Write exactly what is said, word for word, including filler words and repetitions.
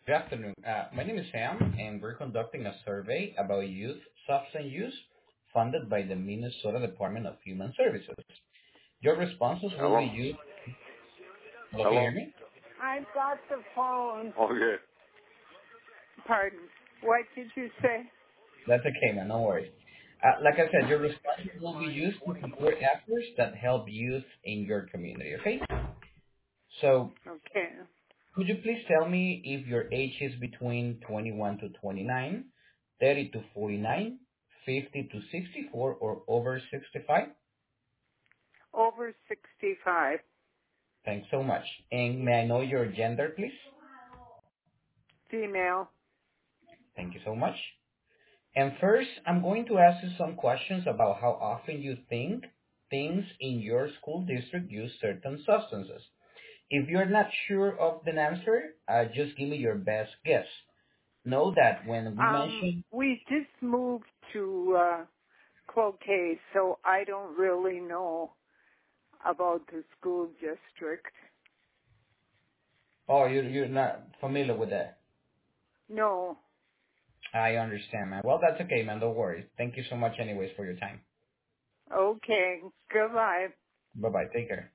Good afternoon. Uh, my name is Sam, and we're conducting a survey about youth substance use funded by the Minnesota Department of Human Services. Your responses will be Hello? used. Hello, can you Hello? hear me? I've got the phone. Okay. Pardon. What did you say? That's okay, man. No worries. Uh, like I said, your responses will be used to support efforts that help youth in your community, okay? So, Okay. could you please tell me if your age is between twenty-one to twenty-nine, thirty to forty-nine, fifty to sixty-four, or over sixty-five? Over sixty-five. Thanks so much. And may I know your gender, please? Female. Thank you so much. And first, I'm going to ask you some questions about how often you think things in your school district use certain substances. If you're not sure of the answer, uh, just give me your best guess. Know that when we Um, mention, we just moved to uh, Cloquet, so I don't really know about the school district. oh, you're, you're not familiar with that. No. I understand, man. Well, that's okay, man. Don't worry. Thank you so much anyways for your time. Okay. Goodbye. Bye-bye. Take care.